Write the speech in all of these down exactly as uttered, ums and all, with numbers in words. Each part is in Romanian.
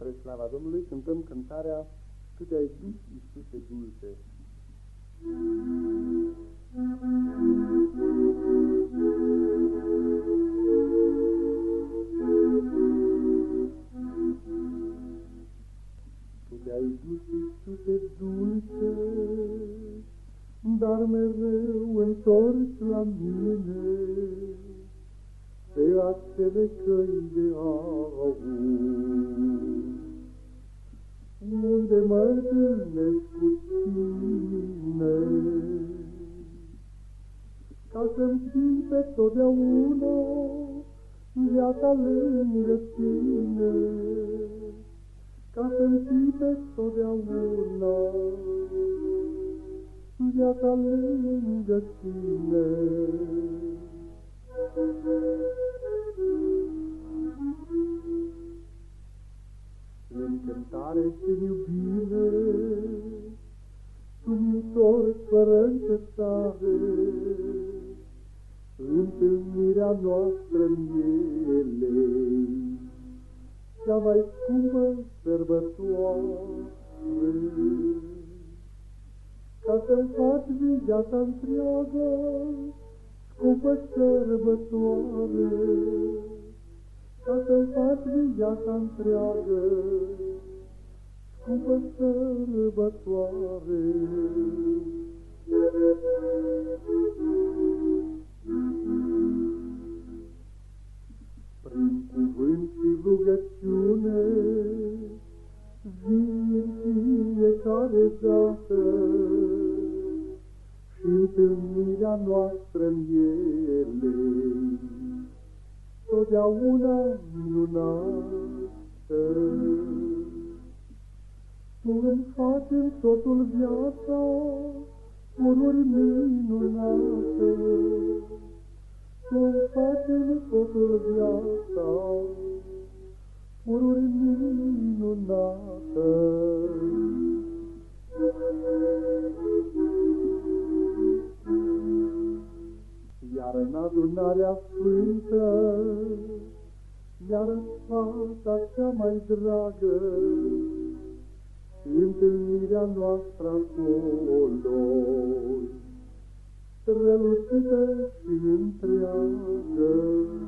Spre slava Domnului cântăm cântarea Tu te-ai dus, Iisuse dulce. Tu te-ai dus, Iisuse dulce, dar mereu întorci la mine pe acele căi de aur, unde mă întâlnesc cu tine, ca să-mi ții pe totdeauna viața lângă tine, ca să-mi ții pe totdeauna viața lângă tine. În cântare și în iubire tu-mi întorci fără încetare întâlnirea noastră-n ele, cea mai scumpă sărbătoare, ca să-mi faci viața întreagă scumpă sărbătoare, ca să-mi faci viața întreagă scumpă sărbătoare. Prin cuvânt și rugăciune vii în fiecare dată și întâlnirea noastră-n ele totdeauna minunată. Tu îmi faci în totul viața pururi minunată, tu îmi faci în totul viața pururi minunată. Iar în adunarea sfântă mi-arăt fața cea mai dragă, întâlnirea noastră acolo, strălucită și întreagă.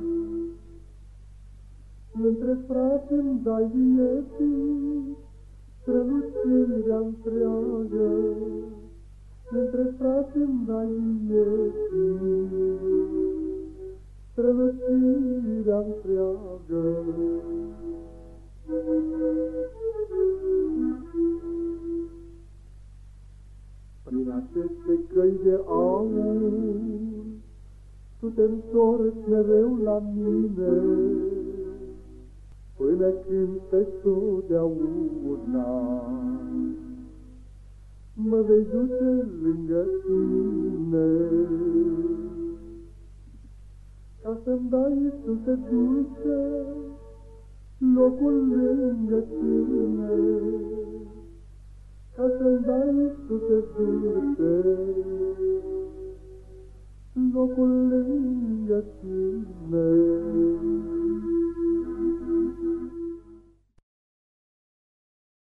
Între frați îmi dai vieții strălucirea întreagă, între frați îmi dai vieții strălucirea întreagă. Prin aceste căi de aur tu te întorci mereu la mine, până când pe totdeauna mă vei duce lângă tine, ca să-mi dai, Iisuse dulce, locul lângă tine, ca să-mi dai, Iisuse dulce, locul lângă tine.